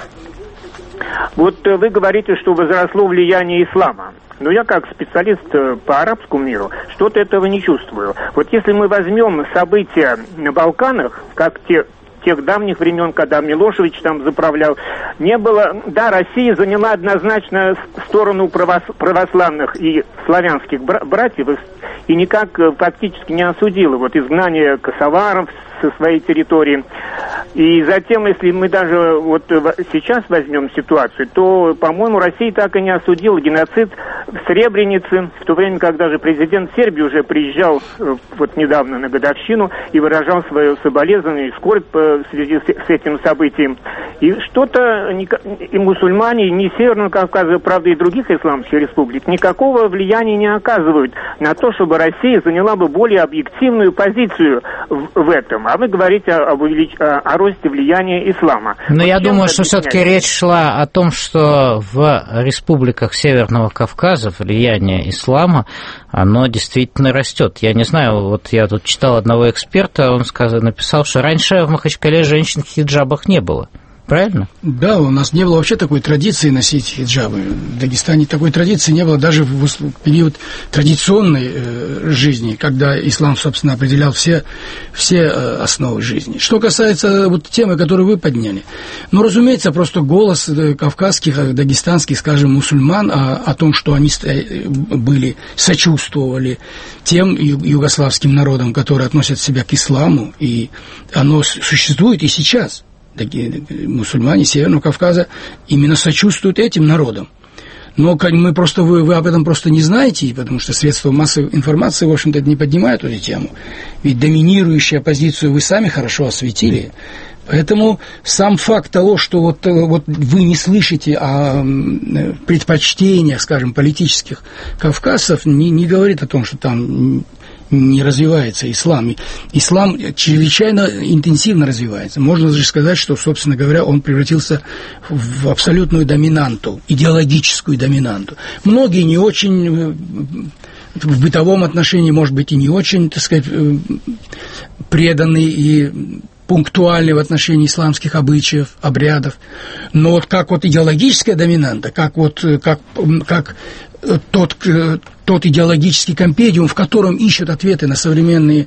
Вот вы говорите, что возросло влияние ислама. Но я как специалист по арабскому миру что-то этого не чувствую. Вот если мы возьмем события на Балканах, как тех давних времен, когда Милошевич там заправлял, не было... Да, Россия заняла однозначно сторону православных и славянских братьев и никак фактически не осудила вот изгнание косоваров со своей территории. И затем, если мы даже вот сейчас возьмем ситуацию, то, по-моему, Россия так и не осудила геноцид в Сребренице, в то время, когда же президент Сербии уже приезжал вот недавно на годовщину и выражал свое соболезнование и скорбь в связи с этим событием. И что-то и мусульмане, и не Северного Кавказа, правда, и других исламских республик никакого влияния не оказывают на то, чтобы Россия заняла бы более объективную позицию в этом. А вы говорите о росте влияния ислама. Но вот я думаю, что все-таки речь шла о том, что в республиках Северного Кавказа влияние ислама, оно действительно растет. Я не знаю, вот я тут читал одного эксперта, он написал, что раньше в Махачкале женщин в хиджабах не было. Правильно? Да, у нас не было вообще такой традиции носить хиджабы. В Дагестане такой традиции не было даже в период традиционной жизни, когда ислам, собственно, определял все основы жизни. Что касается вот темы, которую вы подняли, ну, разумеется, просто голос кавказских, дагестанских, скажем, мусульман о том, что они сочувствовали тем югославским народам, которые относят себя к исламу, и оно существует и сейчас. Мусульмане Северного Кавказа именно сочувствуют этим народам. Но мы просто, вы об этом просто не знаете, потому что средства массовой информации, в общем-то, не поднимают эту тему. Ведь доминирующую оппозицию вы сами хорошо осветили. Поэтому сам факт того, что вот вы не слышите о предпочтениях, скажем, политических кавказцев, не говорит о том, что там не развивается ислам. Ислам чрезвычайно интенсивно развивается. Можно даже сказать, что, собственно говоря, он превратился в абсолютную доминанту, идеологическую доминанту. Многие не очень в бытовом отношении, может быть, и не очень, так сказать, преданные и пунктуальны в отношении исламских обычаев, обрядов. Но вот как вот идеологическая доминанта, как тот идеологический компендиум, в котором ищут ответы на современные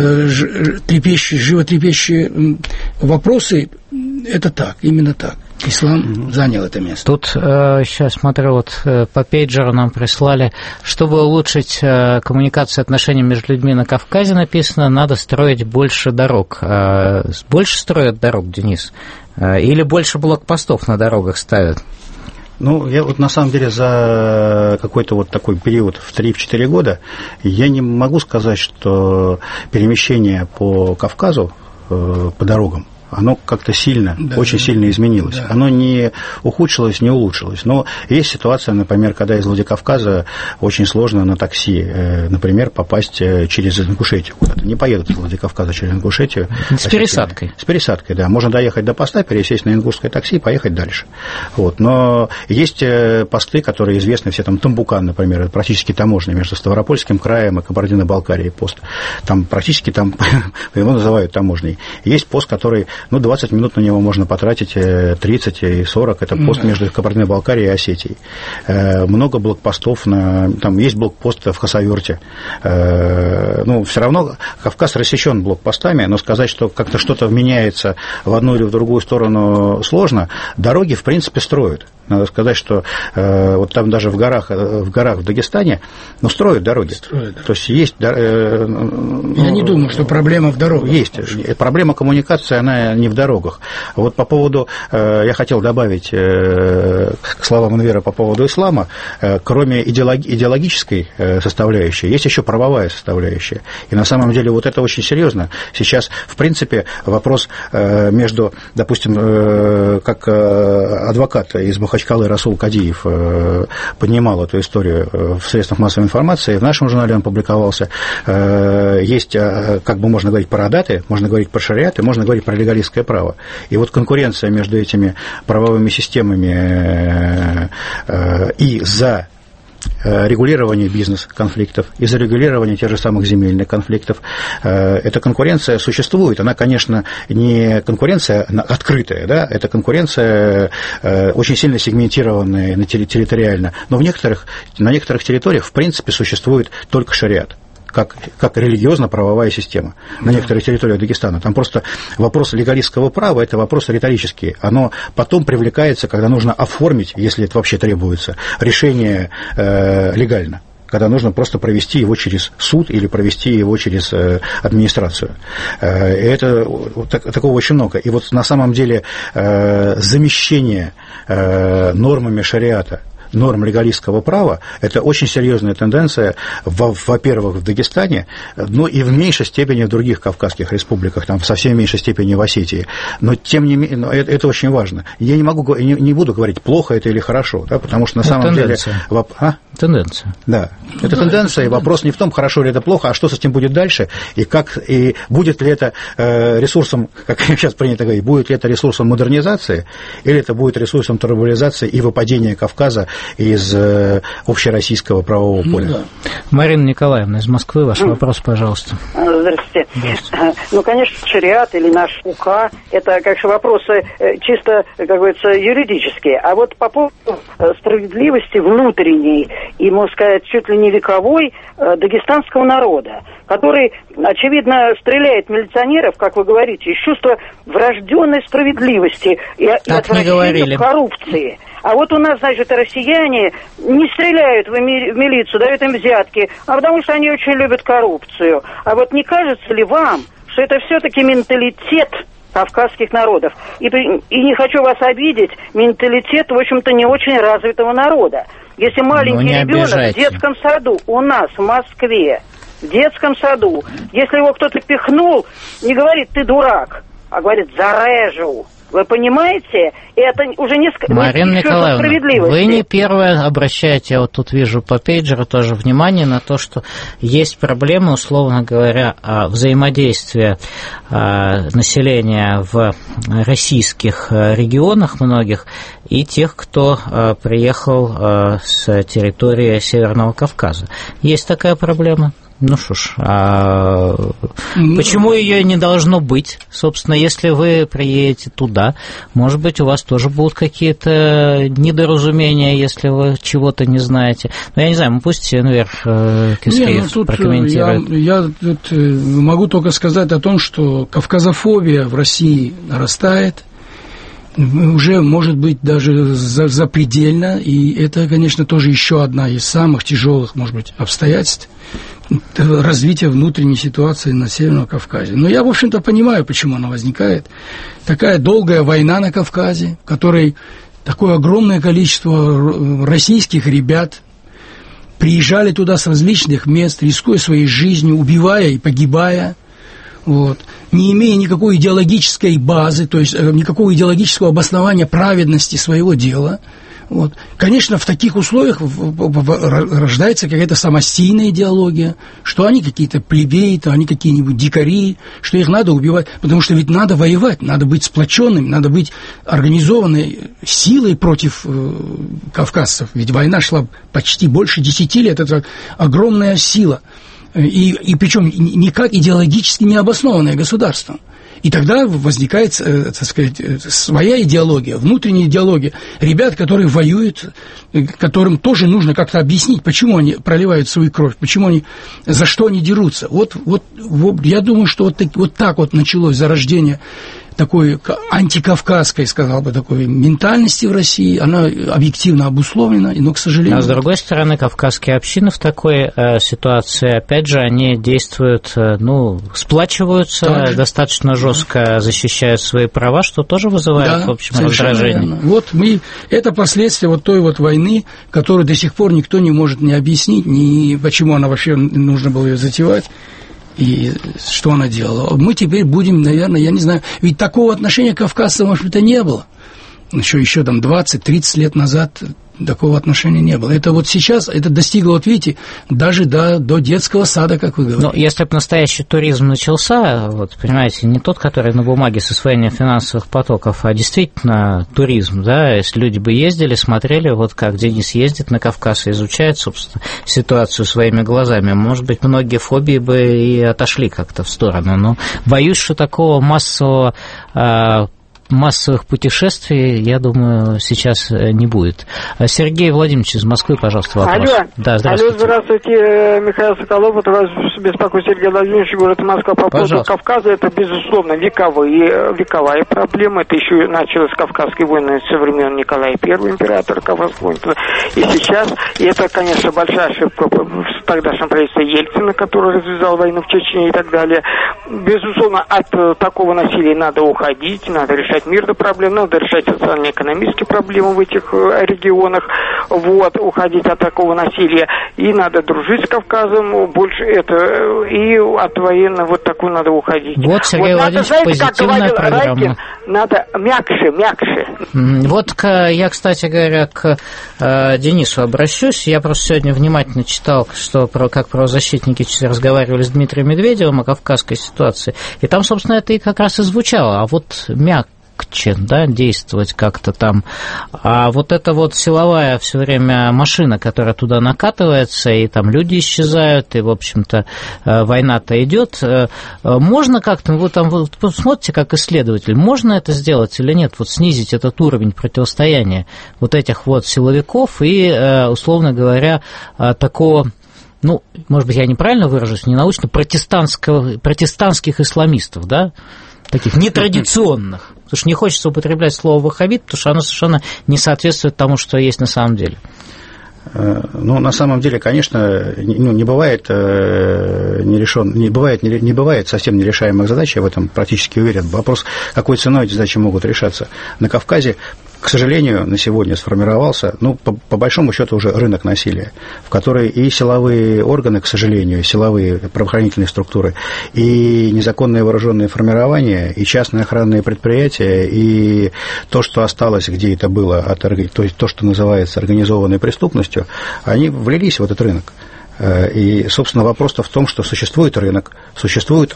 животрепещущие вопросы, это так, именно так. Ислам занял это место. Тут сейчас смотрю, вот по пейджеру нам прислали, чтобы улучшить коммуникацию и отношения между людьми на Кавказе, написано, надо строить больше дорог. Больше строят дорог, Денис? Или больше блокпостов на дорогах ставят? Ну, я вот на самом деле за какой-то вот такой период в 3-4 года я не могу сказать, что перемещение по Кавказу, по дорогам, оно как-то сильно, очень сильно изменилось. Да. Оно не ухудшилось, не улучшилось. Но есть ситуация, например, когда из Владикавказа очень сложно на такси, например, попасть через Ингушетию куда-то. Не поедут из Владикавказа через Ингушетию. С пересадкой. С пересадкой, да. Можно доехать до поста, пересесть на ингушское такси и поехать дальше. Вот. Но есть посты, которые известны все, там Тамбукан, например, это практически таможня между Ставропольским краем и Кабардино-Балкарией пост. Там практически его называют таможней. Есть пост, который 20 минут на него можно потратить, 30 и 40, это пост между Кабардино-Балкарией и Осетией. Много блокпостов, там есть блокпост в Хасавюрте. Все равно Кавказ рассечен блокпостами, но сказать, что как-то что-то меняется в одну или в другую сторону сложно. Дороги, в принципе, строят. Надо сказать, что вот там даже в горах в Дагестане, строят дороги. То есть есть... Я не думаю, что проблема в дорогах. Есть. Проблема коммуникации, она не в дорогах. Вот по поводу, я хотел добавить к словам Энвера по поводу ислама, кроме идеологической составляющей, есть еще правовая составляющая. И на самом деле вот это очень серьезно. Сейчас, в принципе, вопрос между, допустим, как адвокат из Махачкалы Расул Кадиев поднимал эту историю в средствах массовой информации, в нашем журнале он публиковался, есть, как бы можно говорить про адаты, можно говорить про шариат, и можно говорить про легалистское право. И вот конкуренция между этими правовыми системами и за регулирование бизнес-конфликтов, и за регулирование тех же самых земельных конфликтов. Эта конкуренция существует. Она, конечно, не конкуренция открытая, да? Это конкуренция очень сильно сегментированная территориально, но на некоторых территориях, в принципе, существует только шариат. Как религиозно-правовая система на некоторых территориях Дагестана. Там просто вопрос легалистского права – это вопрос риторический. Оно потом привлекается, когда нужно оформить, если это вообще требуется, решение легально, когда нужно просто провести его через суд или провести его через администрацию. И это такого очень много. И вот на самом деле замещение нормами шариата, норм легалистского права, это очень серьезная тенденция, во-первых, в Дагестане, но и в меньшей степени в других кавказских республиках, там, в совсем меньшей степени в Осетии. Но, тем не менее, это очень важно. Я не буду говорить, плохо это или хорошо, да, потому что на самом тенденция. Деле... Тенденция. Да, это тенденция, и вопрос не в том, хорошо ли это плохо, а что с этим будет дальше, и будет ли это ресурсом, как сейчас принято говорить, будет ли это ресурсом модернизации, или это будет ресурсом турбулизации и выпадения Кавказа из общероссийского правового поля. Да. Марина Николаевна из Москвы, ваш вопрос, пожалуйста. Здравствуйте. Ну, конечно, шариат или наш УК, это, конечно, вопросы чисто, как говорится, юридические. А вот по поводу справедливости внутренней и, можно сказать, чуть ли не вековой дагестанского народа, который, очевидно, стреляет в милиционеров, как вы говорите, из чувства врожденной справедливости и отвращения к коррупции. А вот у нас, значит, россияне не стреляют в милицию, дают им взятки, а потому что они очень любят коррупцию. А вот не кажется ли вам, что это все-таки менталитет кавказских народов? И не хочу вас обидеть, менталитет, в общем-то, не очень развитого народа. Если маленький ребенок в детском саду у нас в Москве, в детском саду, если его кто-то пихнул, не говорит «ты дурак», а говорит «зарежу». Вы понимаете? Это уже не Марина Николаевна, вы не первая обращаете, я вот тут вижу по пейджеру тоже внимание на то, что есть проблемы, условно говоря, взаимодействия населения в российских регионах многих и тех, кто приехал с территории Северного Кавказа. Есть такая проблема? Ну что ж, почему ее не должно быть? Собственно, если вы приедете туда, может быть, у вас тоже будут какие-то недоразумения, если вы чего-то не знаете. Но я не знаю, пусть Энвер Кескиев прокомментирует. Я тут могу только сказать о том, что кавказофобия в России нарастает, уже, может быть, даже запредельно, и это, конечно, тоже еще одна из самых тяжелых, может быть, обстоятельств развития внутренней ситуации на Северном Кавказе. Но я, в общем-то, понимаю, почему она возникает. Такая долгая война на Кавказе, в которой такое огромное количество российских ребят приезжали туда с различных мест, рискуя своей жизнью, убивая и погибая, вот, не имея никакой идеологической базы, то есть никакого идеологического обоснования праведности своего дела. Вот. Конечно, в таких условиях рождается какая-то самостийная идеология, что они какие-то плебеи, то они какие-нибудь дикари, что их надо убивать, потому что ведь надо воевать, надо быть сплоченным, надо быть организованной силой против кавказцев, ведь война шла почти больше 10 лет, это огромная сила, и причем никак идеологически не обоснованное государство. И тогда возникает, так сказать, своя идеология, внутренняя идеология. Ребят, которые воюют, которым тоже нужно как-то объяснить, почему они проливают свою кровь, почему они, за что они дерутся. Вот я думаю, что вот так вот началось зарождение такой антикавказской, сказал бы, такой ментальности в России, она объективно обусловлена, но, к сожалению... А с другой стороны, кавказские общины в такой ситуации, опять же, они действуют, сплачиваются, достаточно жестко защищают свои права, что тоже вызывает, в общем, раздражение. Верно. Вот это последствия вот той вот войны, которую до сих пор никто не может не объяснить, ни почему она вообще нужно было ее затевать. И что она делала? Мы теперь будем, наверное, я не знаю, ведь такого отношения к кавказцам, может быть, не было. Еще там 20-30 лет назад такого отношения не было. Это вот сейчас, это достигло, вот видите, даже до детского сада, как вы говорите. Но если бы настоящий туризм начался, вот, понимаете, не тот, который на бумаге с освоением финансовых потоков, а действительно туризм, да, если люди бы ездили, смотрели, вот как Денис ездит на Кавказ и изучает, собственно, ситуацию своими глазами, может быть, многие фобии бы и отошли как-то в сторону, но боюсь, что такого массовых путешествий, я думаю, сейчас не будет. Сергей Владимирович из Москвы, пожалуйста, вопрос. Алло. Да, здравствуйте. Алло, здравствуйте, Михаил Соколов, это вас беспокоит Сергей Владимирович, город Москва. По поводу Кавказа, это, безусловно, вековая проблема. Это еще началось с Кавказской войны со времен Николая I, императора Кавказской войны. И сейчас, и это, конечно, большая ошибка в тогдашнем правительстве Ельцина, который развязал войну в Чечне и так далее. Безусловно, от такого насилия надо уходить, надо решать мирные проблемы, надо решать социально-экономические проблемы в этих регионах, вот, уходить от такого насилия, и надо дружить с Кавказом, больше это, и от военного вот такой надо уходить. Вот, Сергей Владимирович, позитивная программа. Райкин, надо мягче. Вот я, кстати говоря, к Денису обращусь. Я просто сегодня внимательно читал, как правозащитники разговаривали с Дмитрием Медведевым о кавказской ситуации, и там, собственно, это и как раз и звучало, а вот мягче, да, действовать как-то там. А вот эта вот силовая все время машина, которая туда накатывается, и там люди исчезают, и, в общем-то, война-то идет. Можно как-то, вы там смотрите, как исследователь, можно это сделать или нет? Вот снизить этот уровень противостояния вот этих вот силовиков и, условно говоря, такого... может быть, я неправильно выражусь, ненаучно, протестантских исламистов, да, таких нетрадиционных. Потому что не хочется употреблять слово «ваххабит», потому что оно совершенно не соответствует тому, что есть на самом деле. На самом деле, конечно, не бывает не бывает совсем нерешаемых задач, я в этом практически уверен. Вопрос, какой ценой эти задачи могут решаться. На Кавказе, к сожалению, на сегодня сформировался, по большому счету, уже рынок насилия, в который и силовые органы, к сожалению, силовые правоохранительные структуры, и незаконные вооруженные формирования, и частные охранные предприятия, и то, что осталось, где это было, то есть то, что называется организованной преступностью, они влились в этот рынок. И, собственно, вопрос-то в том, что существует рынок, существуют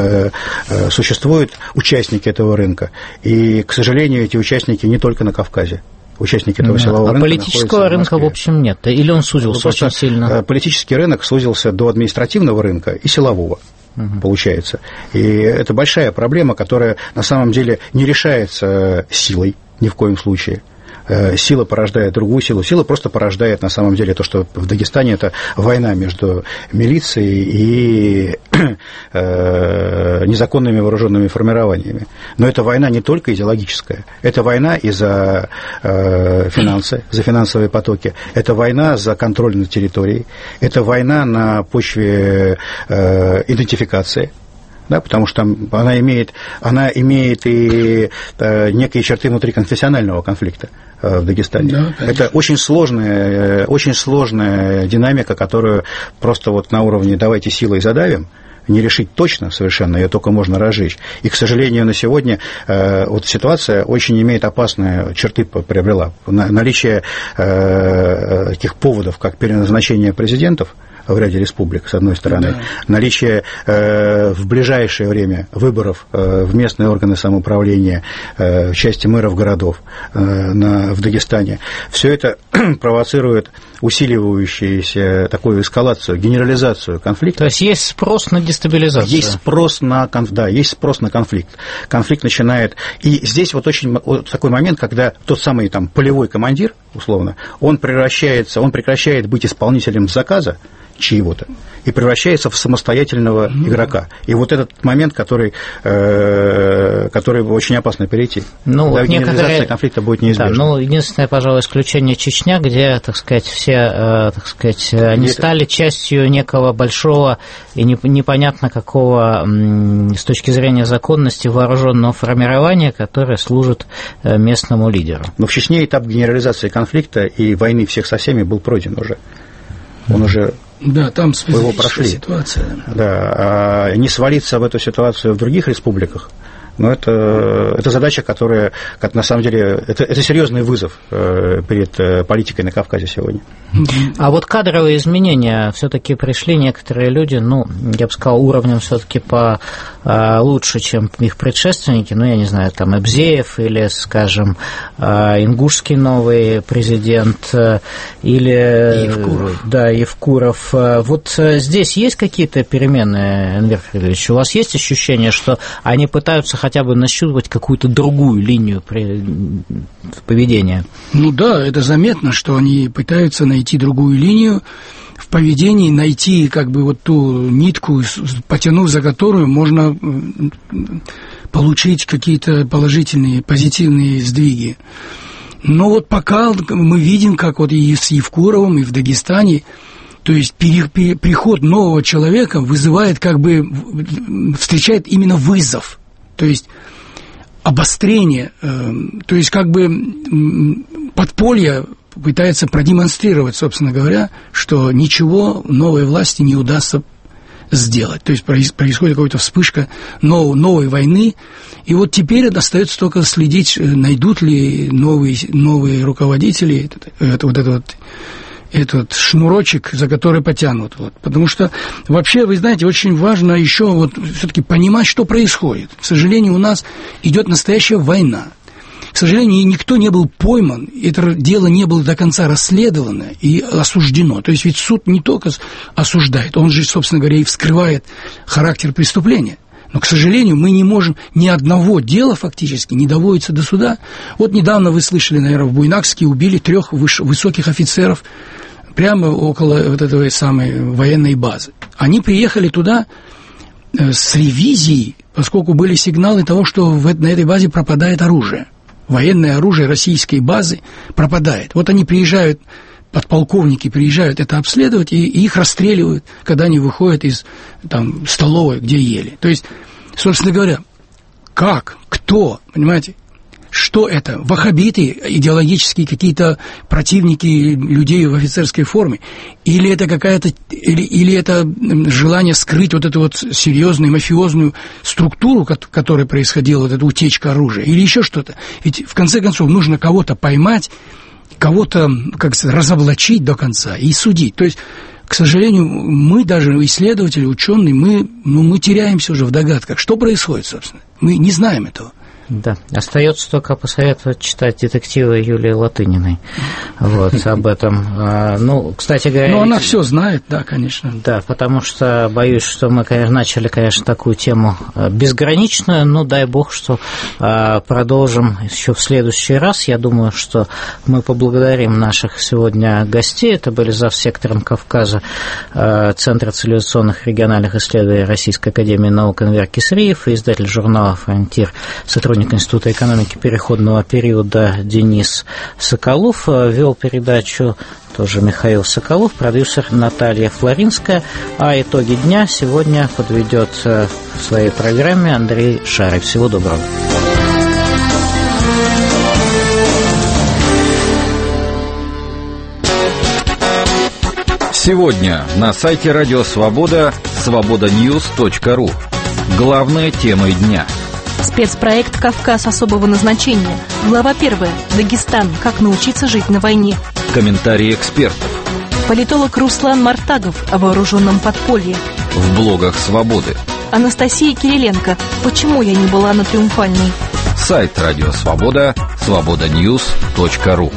участники этого рынка, и, к сожалению, эти участники не только на Кавказе. Участники этого силового рынка. Политического рынка, в общем, нет. Или он сузился очень сильно? Политический рынок сузился до административного рынка и силового. Получается. И это большая проблема, которая на самом деле не решается силой ни в коем случае. Сила порождает другую силу. Сила просто порождает, на самом деле, то, что в Дагестане это война между милицией и незаконными вооруженными формированиями. Но это война не только идеологическая. Это война и за финансы, за финансовые потоки. Это война за контроль над территорией. Это война на почве идентификации. Да, потому что она имеет и некие черты внутриконфессионального конфликта в Дагестане. Да, это очень сложная динамика, которую просто вот на уровне «давайте силой задавим», не решить точно совершенно, ее только можно разжечь. И, к сожалению, на сегодня вот ситуация очень имеет опасные черты приобрела. Наличие таких поводов, как переназначение президентов в ряде республик, с одной стороны, наличие в ближайшее время выборов в местные органы самоуправления в части мэров городов в Дагестане, все это провоцировит усиливающуюся такую эскалацию, генерализацию конфликта. То есть есть спрос на дестабилизацию. Есть спрос на конфликт. Конфликт начинает... И здесь вот такой момент, когда тот самый там полевой командир, условно, он прекращает быть исполнителем заказа чьего-то и превращается в самостоятельного игрока. И вот этот момент, который очень опасно перейти. Ну, вот генерализация конфликта будет неизбежна. Да, единственное, пожалуй, исключение Чечня, где, так сказать, все, они стали частью некого большого и непонятно какого, с точки зрения законности, вооруженного формирования, которое служит местному лидеру. Но в Чечне этап генерализации конфликта и войны всех со всеми был пройден уже. Он уже... Да, там его прошли. Ситуация. Да, а не свалиться в эту ситуацию в других республиках, но это задача, которая, на самом деле, это серьезный вызов перед политикой на Кавказе сегодня. А вот кадровые изменения все-таки пришли некоторые люди, я бы сказал, уровнем все-таки лучше, чем их предшественники, я не знаю, там Эбзеев или, скажем, ингушский новый президент или Евкуров. Да, Евкуров. Вот здесь есть какие-то перемены, Энвер Фридович? У вас есть ощущение, что они пытаются хотя бы нащупать какую-то другую линию поведения? Да, это заметно, что они пытаются найти другую линию в поведении, найти ту нитку, потянув за которую можно получить какие-то положительные, позитивные сдвиги. Но пока мы видим, как и с Евкуровым, и в Дагестане, то есть приход нового человека вызывает, встречает именно вызов, то есть обострение, то есть подполье пытается продемонстрировать, собственно говоря, что ничего новой власти не удастся сделать. То есть происходит какая-то вспышка новой войны, и теперь остается только следить, найдут ли новые руководители этот шнурочек, за который потянут. Потому что вообще, вы знаете, очень важно еще все-таки понимать, что происходит. К сожалению, у нас идет настоящая война. К сожалению, никто не был пойман, это дело не было до конца расследовано и осуждено. То есть ведь суд не только осуждает, он же, собственно говоря, и вскрывает характер преступления. Но, к сожалению, мы не можем, ни одного дела фактически не доводится до суда. Недавно вы слышали, наверное, в Буйнакске убили 3 высоких офицеров прямо около этой самой военной базы. Они приехали туда с ревизией, поскольку были сигналы того, что на этой базе пропадает оружие. Военное оружие российской базы пропадает. Они приезжают, подполковники приезжают это обследовать, и их расстреливают, когда они выходят из столовой, где ели. То есть, собственно говоря, кто, понимаете, что это? Ваххабиты, идеологические какие-то противники людей в офицерской форме? Или это или это желание скрыть эту серьезную мафиозную структуру, которая происходила, эта утечка оружия? Или еще что-то? Ведь, в конце концов, нужно кого-то поймать, кого-то, разоблачить до конца и судить. То есть, к сожалению, мы даже, исследователи, ученые, мы теряемся уже в догадках. Что происходит, собственно? Мы не знаем этого. Да, остается только посоветовать читать детективы Юлии Латыниной об этом. Кстати говоря... она все знает, да, конечно. Да, потому что боюсь, что мы, начали, такую тему безграничную, дай бог, что продолжим еще в следующий раз. Я думаю, что мы поблагодарим наших сегодня гостей. Это были завсектором Кавказа Центра цивилизационных региональных исследований Российской академии наук Энвер Кесриев и издатель журнала «Фронтир», сотрудник Института экономики переходного периода Денис Соколов. Вел передачу тоже Михаил Соколов, продюсер Наталья Флоринская. А итоги дня сегодня подведет в своей программе Андрей Шаров. Всего доброго. Сегодня на сайте Радио Свобода свободаньюз.ру. Главные темы дня. Спецпроект «Кавказ особого назначения». Глава 1. Дагестан. Как научиться жить на войне. Комментарии экспертов. Политолог Руслан Мартагов о вооруженном подполье. В блогах «Свободы». Анастасия Кириленко. Почему я не была на Триумфальной? Сайт Радио Свобода свободаньюз.ру.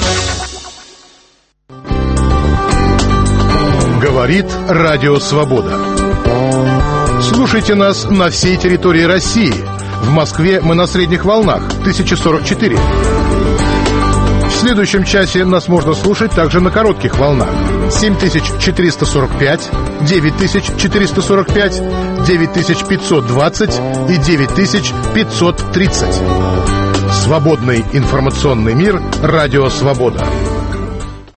Говорит Радио Свобода. Слушайте нас на всей территории России. В Москве мы на средних волнах 1044. В следующем часе нас можно слушать также на коротких волнах. 7445, 9445, 9520 и 9530. Свободный информационный мир. Радио «Свобода».